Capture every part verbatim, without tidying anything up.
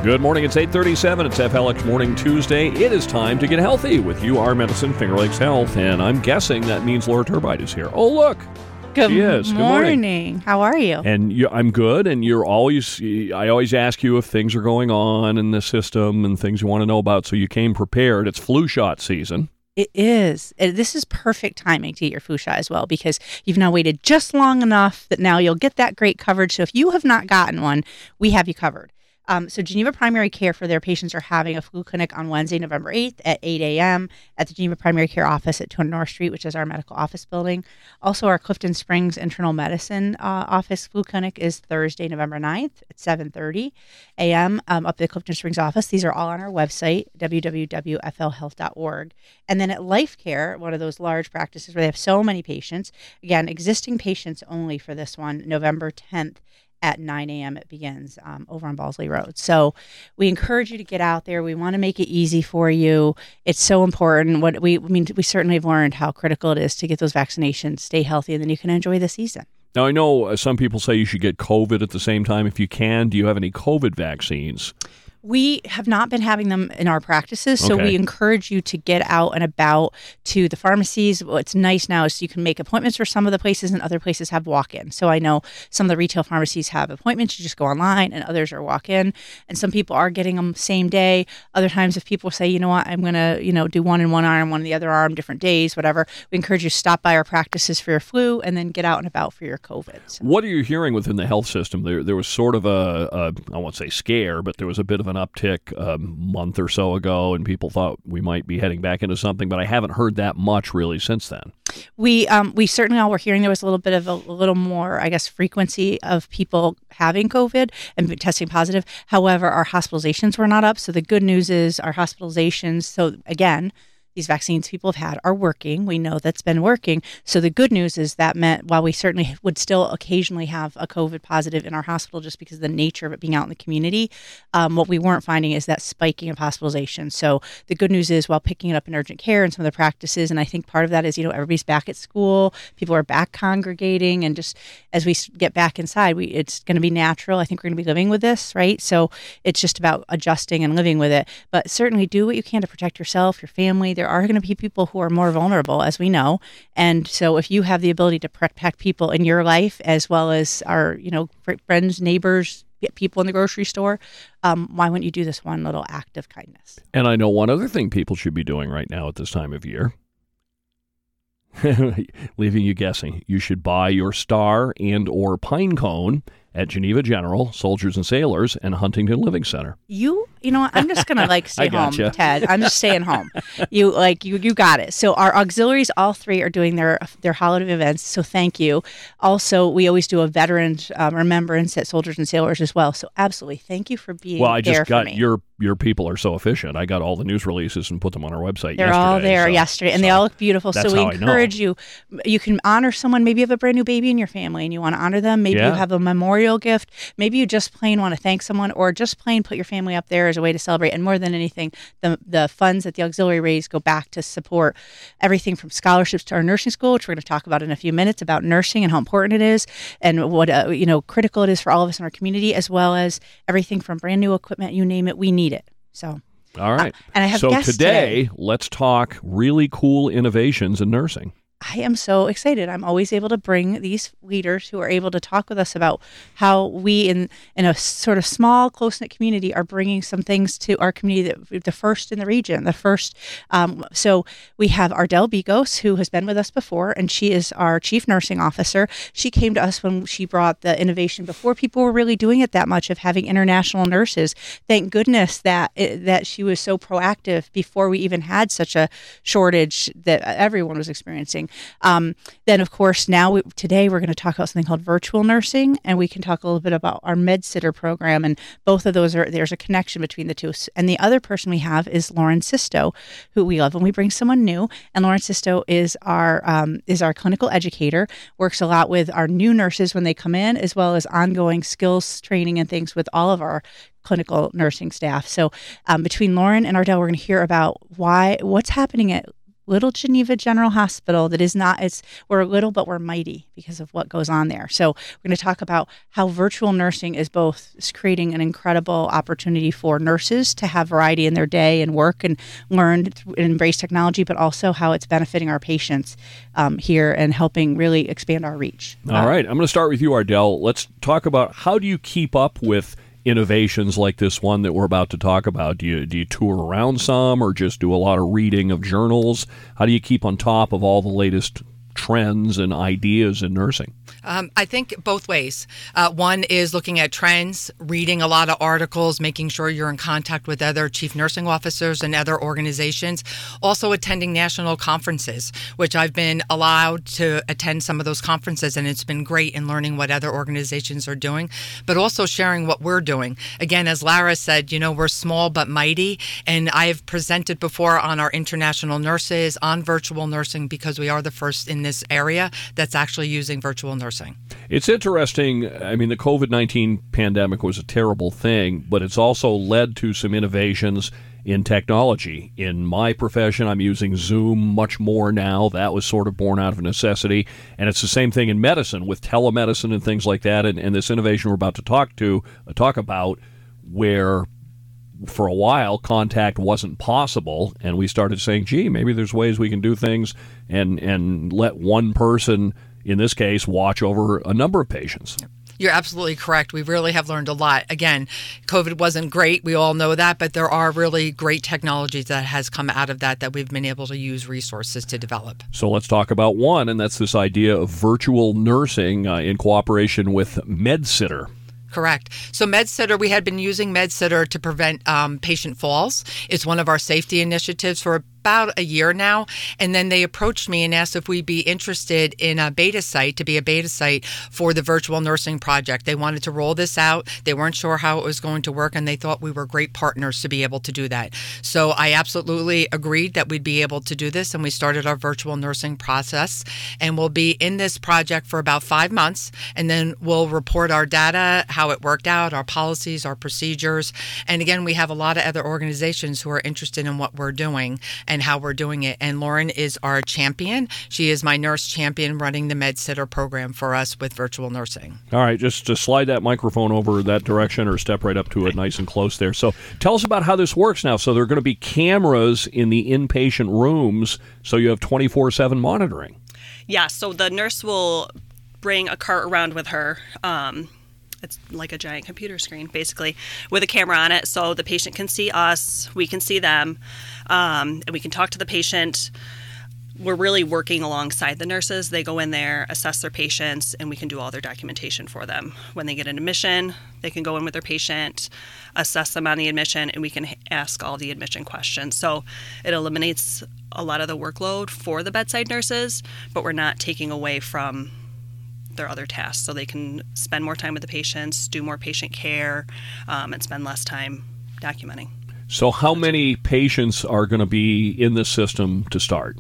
Good morning. It's eight thirty-seven. It's F L X Morning Tuesday. It is time to get healthy with U R Medicine, Finger Lakes Health, and I'm guessing that means Laura Turbide is here. Oh, look. Good, she is. Good morning. morning. How are you? And you, I'm good, and you're always, I always ask you if things are going on in the system and things you want to know about, so you came prepared. It's flu shot season. It is. It, this is perfect timing to get your flu shot as well, because you've now waited just long enough that now you'll get that great coverage. So if you have not gotten one, we have you covered. Um, so Geneva Primary Care for their patients are having a flu clinic on Wednesday, November eighth at eight a.m. at the Geneva Primary Care office at two hundred North Street, which is our medical office building. Also, our Clifton Springs Internal Medicine uh, office flu clinic is Thursday, November ninth at seven thirty a.m. Um, up at the Clifton Springs office. These are all on our website, w w w dot f l health dot org. And then at Life Care, one of those large practices where they have so many patients, again, existing patients only for this one, November tenth. At nine a.m. it begins um, over on Balsley Road. So we encourage you to get out there. We want to make it easy for you. It's so important. What we I mean, we certainly have learned how critical it is to get those vaccinations, stay healthy, and then you can enjoy the season. Now, I know uh, some people say you should get COVID at the same time if you can. Do you have any COVID vaccines? We have not been having them in our practices, so Okay. we encourage you to get out and about to the pharmacies. What's nice now is you can make appointments for some of the places, and other places have walk-in. So I know some of the retail pharmacies have appointments. You just go online, and others are walk-in. And some people are getting them same day. Other times, if people say, you know what, I'm going to, you know, do one in one arm, one in the other arm, different days, whatever, we encourage you to stop by our practices for your flu and then get out and about for your COVID. So. What are you hearing within the health system? There, there was sort of a, a, I won't say scare, but there was a bit of an uptick a month or so ago, and people thought we might be heading back into something, but I haven't heard that much really since then. We um, we certainly all were hearing there was a little bit of a, a little more, I guess, frequency of people having COVID and testing positive. However, our hospitalizations were not up. So the good news is our hospitalizations, so again, these vaccines people have had are working. We know that's been working. So the good news is that meant while we certainly would still occasionally have a COVID positive in our hospital just because of the nature of it being out in the community, um, what we weren't finding is that spiking of hospitalization. So the good news is while picking it up in urgent care and some of the practices, and I think part of that is, you know, everybody's back at school, people are back congregating, and just as we get back inside, we it's going to be natural. I think we're going to be living with this, right? So it's just about adjusting and living with it. But certainly do what you can to protect yourself, your family. There are going to be people who are more vulnerable, as we know. And so if you have the ability to protect people in your life, as well as our, you know, friends, neighbors, people in the grocery store, um, why wouldn't you do this one little act of kindness? And I know one other thing people should be doing right now at this time of year. Leaving you guessing. You should buy your star and or pine cone at Geneva General, Soldiers and Sailors, and Huntington Living Center. You, you know what? I'm just going to like stay I home, gotcha. Ted. I'm just staying home. You like, you, you got it. So our auxiliaries, all three are doing their, their holiday events. So thank you. Also, we always do a veterans um, remembrance at Soldiers and Sailors as well. So absolutely. Thank you for being Well, I there just got for me. your your people are so efficient. I got all the news releases and put them on our website They're yesterday. all there so, yesterday, and so they all look beautiful. that's So we how I know. encourage you. You can honor someone. Maybe you have a brand new baby in your family, and you want to honor them. Maybe Yeah. you have a memorial gift. Maybe you just plain want to thank someone, or just plain put your family up there as a way to celebrate. And more than anything, the the funds that the auxiliary raise go back to support everything from scholarships to our nursing school, which we're going to talk about in a few minutes, about nursing and how important it is, and what uh, you know critical it is for all of us in our community, as well as everything from brand new equipment. You name it, we need it. So. All right. Uh, and I have so guests today, today. let's talk really cool innovations in nursing. I am so excited. I'm always able to bring these leaders who are able to talk with us about how we in, in a sort of small, close-knit community are bringing some things to our community, that the first in the region, the first. Um, so we have Ardell Bigos, who has been with us before, and she is our chief nursing officer. She came to us when she brought the innovation before people were really doing it that much, of having international nurses. Thank goodness that it, that she was so proactive before we even had such a shortage that everyone was experiencing. Um, then, of course, now we, today we're going to talk about something called virtual nursing, and we can talk a little bit about our MedSitter program. And both of those are there's a connection between the two. And the other person we have is Lauren Sisto, who we love when we bring someone new. And Lauren Sisto is our um, is our clinical educator. Works a lot with our new nurses when they come in, as well as ongoing skills training and things with all of our clinical nursing staff. So um, between Lauren and Ardell, we're going to hear about why what's happening at little Geneva General Hospital that is not, it's, we're little, but we're mighty because of what goes on there. So we're going to talk about how virtual nursing is both is creating an incredible opportunity for nurses to have variety in their day and work and learn and embrace technology, but also how it's benefiting our patients um, here and helping really expand our reach. All uh, right. I'm going to start with you, Ardell. Let's talk about how do you keep up with innovations like this one that we're about to talk about? Do you do you tour around some or just do a lot of reading of journals? How do you keep on top of all the latest trends and ideas in nursing? Um, I think both ways. Uh, one is looking at trends, reading a lot of articles, making sure you're in contact with other chief nursing officers and other organizations. Also attending national conferences, which I've been allowed to attend some of those conferences, and it's been great in learning what other organizations are doing, but also sharing what we're doing. Again, as Lara said, you know, we're small but mighty, and I have presented before on our international nurses, on virtual nursing, because we are the first in this area that's actually using virtual nursing. It's interesting. I mean, the COVID nineteen pandemic was a terrible thing, but it's also led to some innovations in technology. In my profession, I'm using Zoom much more now. That was sort of born out of necessity. And it's the same thing in medicine with telemedicine and things like that. And, and this innovation we're about to talk to uh, talk about, where for a while contact wasn't possible, and we started saying, gee, maybe there's ways we can do things and and let one person, in this case, watch over a number of patients. You're absolutely correct. We really have learned a lot. Again, COVID wasn't great. We all know that, but there are really great technologies that has come out of that that we've been able to use resources to develop. So let's talk about one, and that's this idea of virtual nursing uh, in cooperation with MedSitter. Correct. So MedSitter, we had been using MedSitter to prevent um, patient falls. It's one of our safety initiatives for about a year now. And then they approached me and asked if we'd be interested in a beta site, to be a beta site for the virtual nursing project. They wanted to roll this out. They weren't sure how it was going to work, and they thought we were great partners to be able to do that. So I absolutely agreed that we'd be able to do this, and we started our virtual nursing process. And we'll be in this project for about five months, and then we'll report our data, how it worked out, our policies, our procedures. And again, we have a lot of other organizations who are interested in what we're doing and how we're doing it. And Lauren is our champion. She is my nurse champion running the MedSitter program for us with virtual nursing. All right, just to slide that microphone over that direction or step right up to it nice and close there. So tell us about how this works now. So there are going to be cameras in the inpatient rooms, so you have twenty-four seven monitoring. Yeah, so the nurse will bring a cart around with her. Um, It's like a giant computer screen, basically, with a camera on it, so the patient can see us, we can see them, um, and we can talk to the patient. We're really working alongside the nurses. They go in there, assess their patients, and we can do all their documentation for them. When they get an admission, they can go in with their patient, assess them on the admission, and we can ask all the admission questions. So it eliminates a lot of the workload for the bedside nurses, but we're not taking away from their other tasks, so they can spend more time with the patients, do more patient care, um, and spend less time documenting. So how many patients are going to be in this system to start?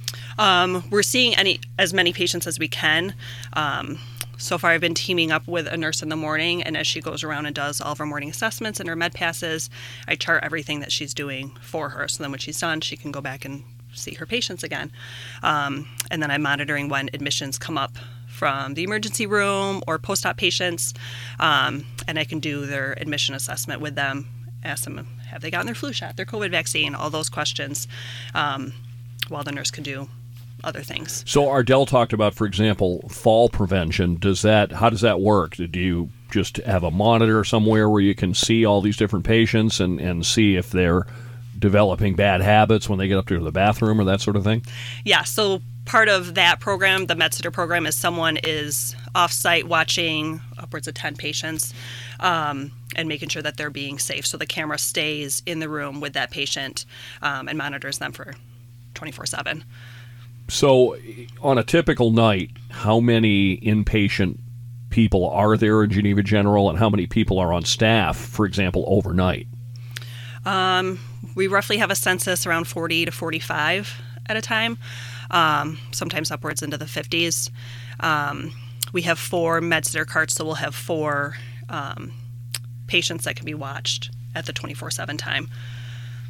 Um, we're seeing any as many patients as we can. Um, so far, I've been teaming up with a nurse in the morning, and as she goes around and does all of her morning assessments and her med passes, I chart everything that she's doing for her. So then when she's done, she can go back and see her patients again. Um, and then I'm monitoring when admissions come up from the emergency room or post-op patients, um, and I can do their admission assessment with them, ask them, have they gotten their flu shot, their COVID vaccine, all those questions, um, while the nurse can do other things. So Ardell talked about, for example, fall prevention. Does that, how does that work? Do you just have a monitor somewhere where you can see all these different patients and, and see if they're developing bad habits when they get up to the bathroom or that sort of thing? Yeah, so part of that program, the MedSitter program, is someone is off-site watching upwards of ten patients um, and making sure that they're being safe. So the camera stays in the room with that patient um, and monitors them for twenty-four seven. So on a typical night, how many inpatient people are there in Geneva General, and how many people are on staff, for example, overnight? Um, we roughly have a census around forty to forty-five at a time. Um, sometimes upwards into the fifties. Um, we have four MedSitter carts, so we'll have four um, patients that can be watched at the twenty-four seven time.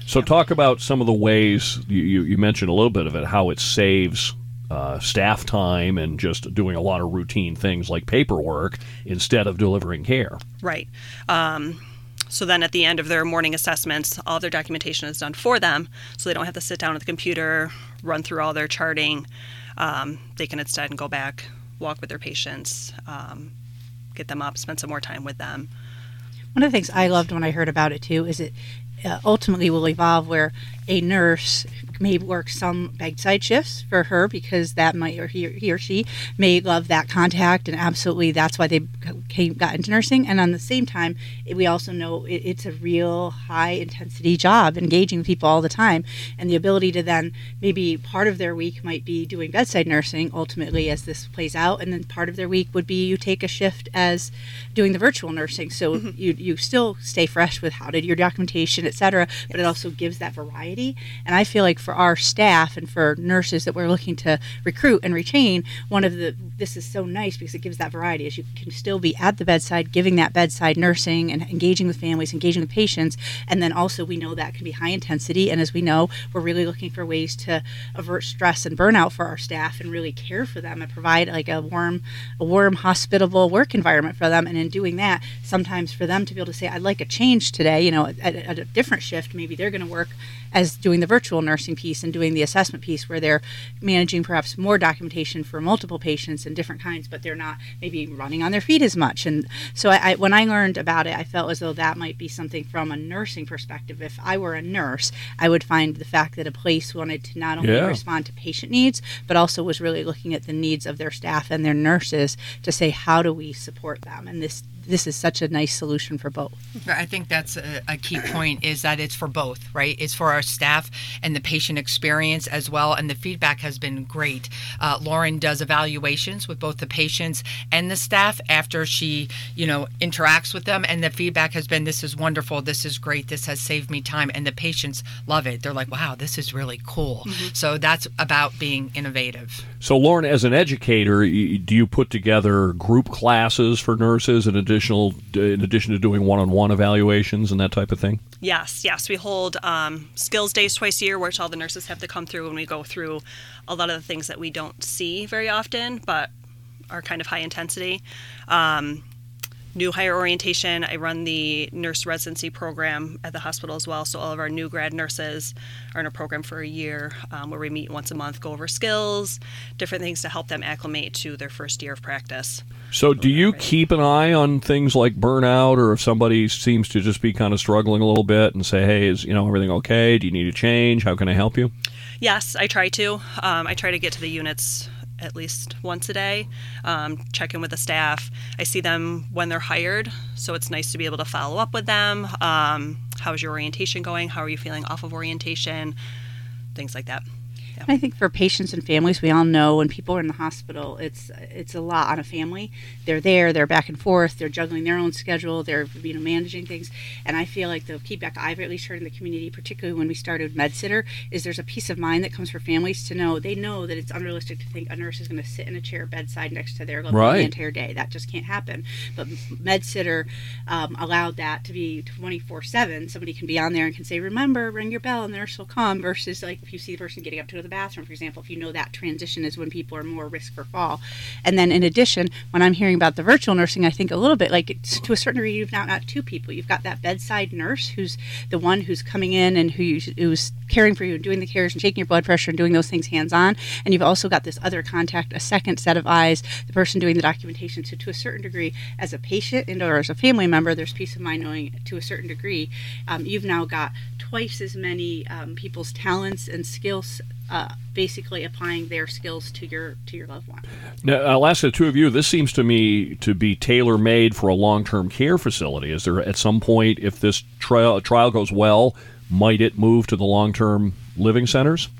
So talk about some of the ways, you, you, you mentioned a little bit of it, how it saves uh, staff time and just doing a lot of routine things like paperwork instead of delivering care. Right. Um, so then at the end of their morning assessments, all their documentation is done for them, so they don't have to sit down at the computer, run through all their charting. Um, they can instead go back, walk with their patients, um, get them up, spend some more time with them. One of the things I loved when I heard about it too is it uh, ultimately will evolve where a nurse may work some bedside shifts for her because that might, or he, he or she may love that contact, and absolutely that's why they came, got into nursing. And on the same time, we also know it, it's a real high intensity job, engaging people all the time, and the ability to then maybe part of their week might be doing bedside nursing ultimately as this plays out, and then part of their week would be you take a shift as doing the virtual nursing. So mm-hmm. you you still stay fresh with how did your documentation, et cetera, but it also gives that variety. And I feel like for our staff and for nurses that we're looking to recruit and retain, one of the, this is so nice because it gives that variety, as you can still be at the bedside, giving that bedside nursing and engaging with families, engaging with patients. And then also we know that can be high intensity. And as we know, we're really looking for ways to avert stress and burnout for our staff and really care for them and provide like a warm, a warm, hospitable work environment for them. And in doing that, sometimes for them to be able to say, I'd like a change today, you know, at, at a different shift, maybe they're going to work as doing the virtual nursing piece and doing the assessment piece where they're managing perhaps more documentation for multiple patients and different kinds, but they're not maybe running on their feet as much. And so I, I, when I learned about it, I felt as though that might be something from a nursing perspective. If I were a nurse, I would find the fact that a place wanted to not only yeah. respond to patient needs, but also was really looking at the needs of their staff and their nurses to say, how do we support them? And this this is such a nice solution for both. I think that's a, a key point, is that it's for both, right? It's for our staff and the patient experience as well, and the feedback has been great. Uh, Lauren does evaluations with both the patients and the staff after she, you know, interacts with them, and the feedback has been, this is wonderful, this is great, this has saved me time, and the patients love it. They're like, wow, this is really cool. Mm-hmm. So that's about being innovative. So Lauren, as an educator, do you put together group classes for nurses in additional, in addition to doing one-on-one evaluations and that type of thing? Yes, yes. We hold um, skills days twice a year, which all the nurses have to come through, and we go through a lot of the things that we don't see very often, but are kind of high intensity. Um, new hire orientation. I run the nurse residency program at the hospital as well. So all of our new grad nurses are in a program for a year um, where we meet once a month, go over skills, different things to help them acclimate to their first year of practice. So do you keep an eye on things like burnout, or if somebody seems to just be kind of struggling a little bit and say, hey, is you know everything okay? Do you need a change? How can I help you? Yes, I try to. Um, I try to get to the units at least once a day, um, check in with the staff. I see them when they're hired, so it's nice to be able to follow up with them. Um, how's your orientation going? How are you feeling off of orientation? Things like that. Yeah. I think for patients and families, we all know when people are in the hospital, it's it's a lot on a family. They're there, they're back and forth, they're juggling their own schedule, they're you know managing things. And I feel like the feedback I've at least heard in the community, particularly when we started MedSitter, is there's a peace of mind that comes for families to know, they know that it's unrealistic to think a nurse is going to sit in a chair bedside next to their loved one right. the entire day. That just can't happen. But MedSitter um, allowed that to be twenty-four seven. Somebody can be on there and can say, remember, ring your bell and the nurse will come, versus like if you see the person getting up to go to the bathroom, for example, if you know that transition is when people are more risk for fall. And then in addition, when I'm hearing about the virtual nursing, I think a little bit like it's, to a certain degree, you've now got two people. You've got that bedside nurse who's the one who's coming in and who, who's caring for you and doing the cares and taking your blood pressure and doing those things hands-on. And you've also got this other contact, a second set of eyes, the person doing the documentation. So to a certain degree, as a patient and or as a family member, there's peace of mind knowing to a certain degree, um, you've now got twice as many um, people's talents and skills Uh, basically applying their skills to your to your loved one. Now, I'll ask the two of you, this seems to me to be tailor-made for a long-term care facility. Is there at some point, if this trial, trial goes well, might it move to the long-term living centers?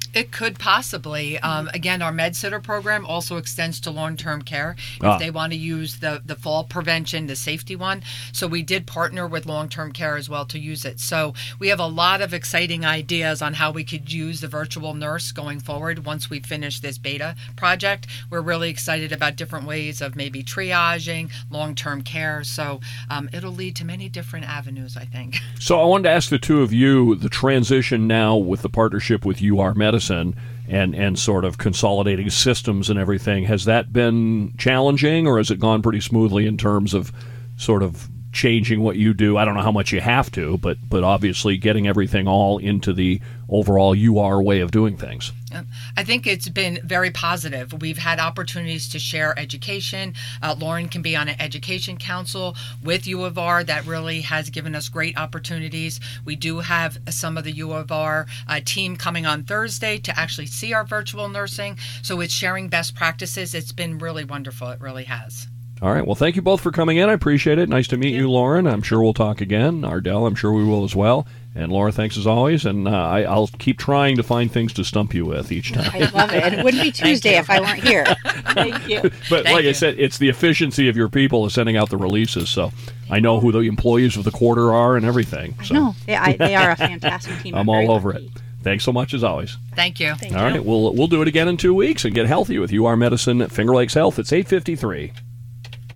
It could possibly. Um, again, our MedSitter program also extends to long-term care if Ah. they want to use the, the fall prevention, the safety one. So we did partner with long-term care as well to use it. So we have a lot of exciting ideas on how we could use the virtual nurse going forward once we finish this beta project. We're really excited about different ways of maybe triaging, long-term care. So um, it'll lead to many different avenues, I think. So I wanted to ask the two of you, the transition now with the partnership with U R Medicine and, and sort of consolidating systems and everything, has that been challenging or has it gone pretty smoothly in terms of sort of changing what you do? I don't know how much you have to, but but obviously getting everything all into the overall U R way of doing things. I think it's been very positive. We've had opportunities to share education. Uh, Lauren can be on an education council with U of R. That really has given us great opportunities. We do have some of the U of R uh, team coming on Thursday to actually see our virtual nursing. So it's sharing best practices. It's been really wonderful. It really has. All right. Well, thank you both for coming in. I appreciate it. Nice to meet you, Lauren. I'm sure we'll talk again. Ardell, I'm sure we will as well. And Laura, thanks as always. And uh, I, I'll keep trying to find things to stump you with each time. I love it. It wouldn't be Tuesday if I weren't here. Thank you. But Thank like you. I said, it's the efficiency of your people of sending out the releases. So I know who the employees of the quarter are and everything. So No, they, I, they are a fantastic team. I'm very all over lucky. it. Thanks so much as always. Thank you. Thank All you. right. We'll, we'll do it again in two weeks and get healthy with U R Medicine at Finger Lakes Health. It's eight fifty-three.